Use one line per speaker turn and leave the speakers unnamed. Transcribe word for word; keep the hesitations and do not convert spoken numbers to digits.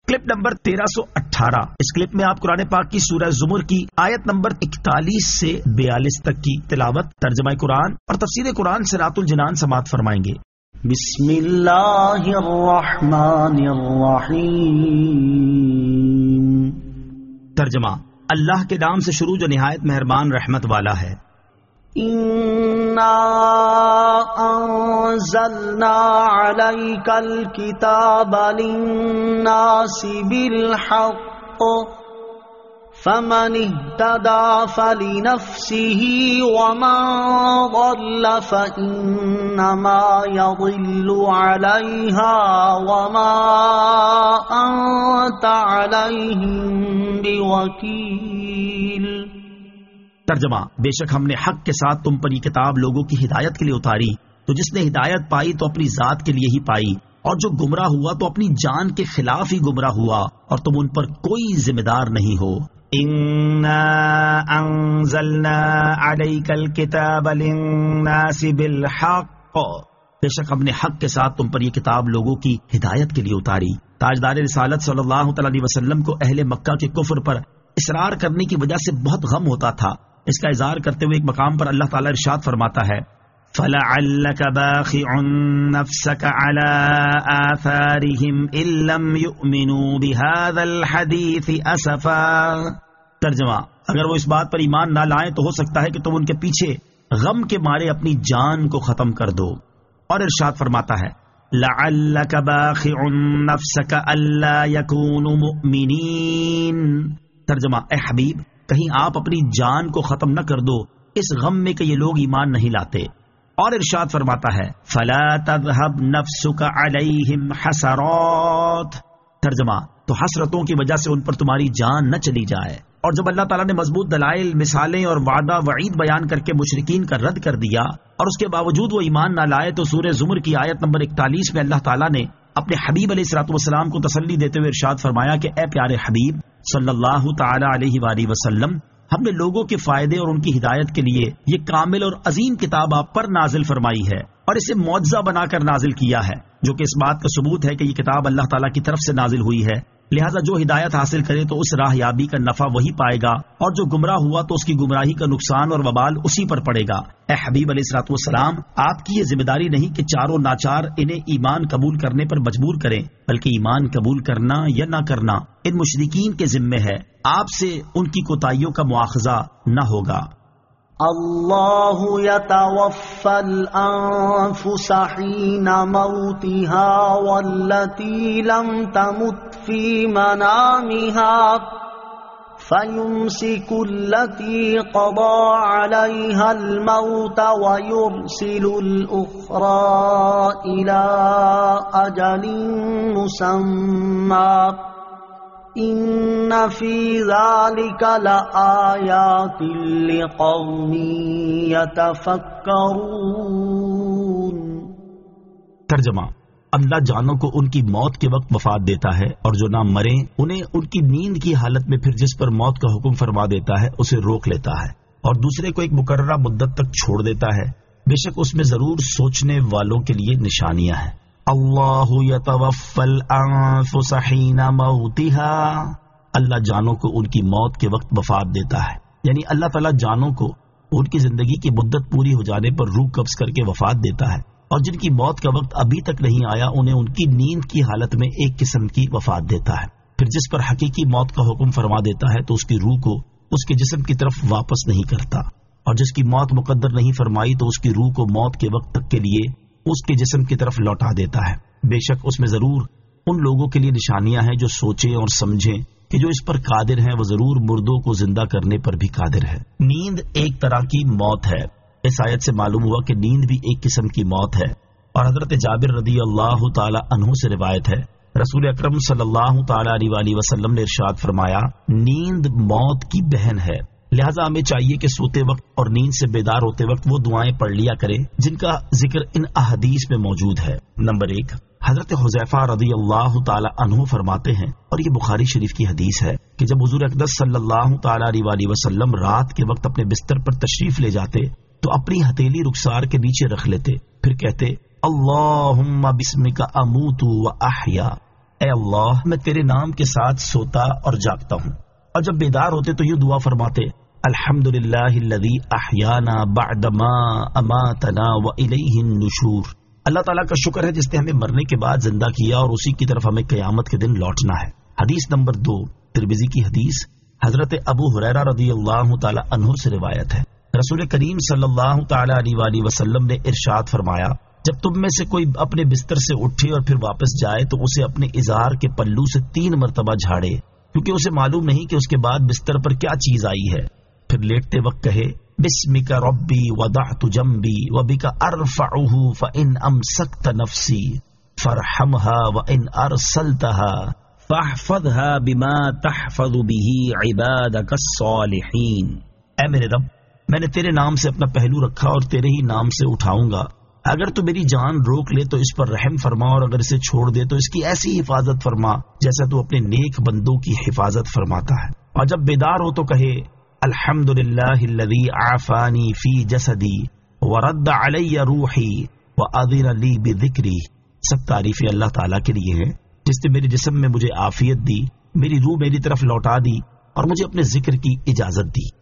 Clip number تیرہ سو اٹھارہ. اس clip میں آپ قرآن پاک کی سورہ زمر کی آیت نمبر اکتالیس سے بیالیس تک کی تلاوت، ترجمہ قرآن اور تفسیر قرآن صراط الجنان سماعت فرمائیں گے.
بسم اللہ الرحمن الرحیم.
ترجمہ: اللہ کے نام سے شروع جو نہایت مہربان رحمت والا ہے.
اِنَّا أَنزَلْنَا عَلَيْكَ الْكِتَابَ لِلنَّاسِ بِالْحَقِّ فَمَنِ اهْتَدَى فَلِنَفْسِهِ وَمَنْ ضَلَّ فَإِنَّمَا يَضِلُّ عَلَيْهَا وَمَا أَنْتَ عَلَيْهِمْ بِوَكِيلٍ.
ترجمہ: بے شک ہم نے حق کے ساتھ تم پر یہ کتاب لوگوں کی ہدایت کے لیے اتاری، تو جس نے ہدایت پائی تو اپنی ذات کے لیے ہی پائی، اور جو گمراہ ہوا تو اپنی جان کے خلاف ہی گمراہ ہوا، اور تم ان پر کوئی ذمہ دار نہیں ہو. اِنَّا أَنزَلْنَا عَلَيْكَ الْكِتَابَ لِلنَّاسِ بِالْحَقِّ. بے شک ہم نے حق کے ساتھ تم پر یہ کتاب لوگوں کی ہدایت کے لیے اتاری. تاجدار رسالت صلی اللہ تعالی علیہ وسلم کو اہل مکہ کے کفر پر اصرار کرنے کی وجہ سے بہت غم ہوتا تھا. اس کا اظہار کرتے ہوئے ایک مقام پر اللہ تعالیٰ ارشاد فرماتا ہے: فَلَعَلَّكَ بَاخِعٌ نَفْسَكَ عَلَىٰ آثَارِهِمْ إِن لَّمْ يُؤْمِنُوا بِهَٰذَا الْحَدِيثِ أَسَفًا. ترجمہ: اگر وہ اس بات پر ایمان نہ لائیں تو ہو سکتا ہے کہ تم ان کے پیچھے غم کے مارے اپنی جان کو ختم کر دو. اور ارشاد فرماتا ہے: لَعَلَّكَ بَاخِعٌ نَفْسَكَ أَلَّا يَكُونُوا مُؤْمِنِينَ. ترجمہ: اے حبیب، کہیں آپ اپنی جان کو ختم نہ کر دو اس غم میں کہ یہ لوگ ایمان نہیں لاتے. اور ارشاد فرماتا ہے: فَلَا تَذْهَبْ نَفْسُكَ عَلَيْهِمْ حَسَرَاتٍ. ترجمہ: تو حسرتوں کی وجہ سے ان پر تمہاری جان نہ چلی جائے. اور جب اللہ تعالیٰ نے مضبوط دلائل، مثالیں اور وعدہ وعید بیان کر کے مشرکین کا رد کر دیا اور اس کے باوجود وہ ایمان نہ لائے، تو سورہ زمر کی آیت نمبر اکتالیس میں اللہ تعالیٰ نے اپنے حبیب علیہ الصلوۃ والسلام کو تسلی دیتے ہوئے ارشاد فرمایا کہ اے پیارے حبیب صلی اللہ تعالی علیہ وآلہ وسلم، ہم نے لوگوں کے فائدے اور ان کی ہدایت کے لیے یہ کامل اور عظیم کتاب آپ پر نازل فرمائی ہے اور اسے معجزہ بنا کر نازل کیا ہے، جو کہ اس بات کا ثبوت ہے کہ یہ کتاب اللہ تعالیٰ کی طرف سے نازل ہوئی ہے. لہٰذا جو ہدایت حاصل کرے تو اس راہ یابی کا نفع وہی پائے گا، اور جو گمراہ ہوا تو اس کی گمراہی کا نقصان اور وبال اسی پر پڑے گا. اے حبیب علیہ الصلوۃ والسلام، آپ کی یہ ذمہ داری نہیں کہ چاروں ناچار انہیں ایمان قبول کرنے پر مجبور کریں، بلکہ ایمان قبول کرنا یا نہ کرنا ان مشرکین کے ذمے ہے. آپ سے ان کی کوتاہیوں کا مواخذہ نہ ہوگا.
اللہ یتوفی الانفس حین موتها واللتی لم تمت فی منامها فیمسک التی قضى علیها الموت ویرسل الاخرى الی اجل مسمی ان فی ذلک لآیات لقوم یتفکرون.
ترجمہ: اللہ جانوں کو ان کی موت کے وقت وفات دیتا ہے، اور جو نہ مریں انہیں ان کی نیند کی حالت میں پھر جس پر موت کا حکم فرما دیتا ہے اسے روک لیتا ہے، اور دوسرے کو ایک مقررہ مدت تک چھوڑ دیتا ہے. بے شک اس میں ضرور سوچنے والوں کے لیے نشانیاں ہیں. اللہ یتوفی الانفس حین موتها. اللہ جانوں کو ان کی موت کے وقت وفات دیتا ہے، یعنی اللہ تعالیٰ جانوں کو ان کی زندگی کی مدت پوری ہو جانے پر روح قبض کر کے وفات دیتا ہے، اور جن کی موت کا وقت ابھی تک نہیں آیا انہیں ان کی نیند کی حالت میں ایک قسم کی وفات دیتا ہے. پھر جس پر حقیقی موت کا حکم فرما دیتا ہے تو اس کی روح کو اس کے جسم کی طرف واپس نہیں کرتا، اور جس کی موت مقدر نہیں فرمائی تو اس کی روح کو موت کے وقت تک کے لیے اس کے جسم کی طرف لوٹا دیتا ہے. بے شک اس میں ضرور ان لوگوں کے لیے نشانیاں ہیں جو سوچیں اور سمجھیں کہ جو اس پر قادر ہیں وہ ضرور مردوں کو زندہ کرنے پر بھی قادر ہے. نیند ایک طرح کی موت ہے. اس آیت سے معلوم ہوا کہ نیند بھی ایک قسم کی موت ہے. اور حضرت جابر رضی اللہ تعالی عنہ سے روایت ہے، رسول اکرم صلی اللہ تعالی علیہ وآلہ وسلم نے ارشاد فرمایا، نیند موت کی بہن ہے، لہذا ہمیں چاہیے کہ سوتے وقت اور نیند سے بیدار ہوتے وقت وہ دعائیں پڑھ لیا کریں جن کا ذکر ان احادیث میں موجود ہے. نمبر ایک، حضرت حذیفہ رضی اللہ تعالی عنہ فرماتے ہیں، اور یہ بخاری شریف کی حدیث ہے، کہ جب حضور اقدس صلی اللہ تعالی علیہ وآلہ وسلم رات کے وقت اپنے بستر پر تشریف لے جاتے تو اپنی ہتھیلی رخسار کے نیچے رکھ لیتے، پھر کہتے اللہم بسمک اموت و احیا، اے اللہ میں تیرے نام کے ساتھ سوتا اور جاگتا ہوں، اور جب بیدار ہوتے تو یہ دعا فرماتے الحمدللہ الذی احیانا بعدما اماتنا والیہ النشور، اللہ تعالیٰ کا شکر ہے جس نے ہمیں مرنے کے بعد زندہ کیا اور اسی کی طرف ہمیں قیامت کے دن لوٹنا ہے۔ حدیث نمبر دو، ترمذی کی حدیث، حضرت ابو ہریرہ رضی اللہ تعالی عنہ سے روایت ہے، رسول کریم صلی اللہ تعالی علیہ وآلہ وسلم نے ارشاد فرمایا، جب تم میں سے کوئی اپنے بستر سے اٹھے اور پھر واپس جائے تو اسے اپنے ازار کے پلو سے تین مرتبہ جھاڑے، کیونکہ اسے معلوم نہیں کہ اس کے بعد بستر پر کیا چیز آئی ہے، پھر لیٹتے وقت کہے بسمک ربی وضعت جنبی وبک ارفعہ فان امسکت نفسی فارحمها وان ارسلتها فاحفظها بما تحفظ به عبادك الصالحین۔ اے میرے رب، میں نے تیرے نام سے اپنا پہلو رکھا اور تیرے ہی نام سے اٹھاؤں گا، اگر تو میری جان روک لے تو اس پر رحم فرما، اور اگر اسے چھوڑ دے تو اس کی ایسی حفاظت فرما جیسا تو اپنے نیک بندوں کی حفاظت فرماتا ہے۔ اور جب بیدار ہو تو کہے الحمدللہ الذی عافانی فی جسدی ورد علی روحی واذن لی بذکری، سب تعریفیں اللہ تعالیٰ کے لیے ہیں جس نے میرے جسم میں مجھے عافیت دی، میری روح میری طرف لوٹا دی اور مجھے اپنے ذکر کی اجازت دی۔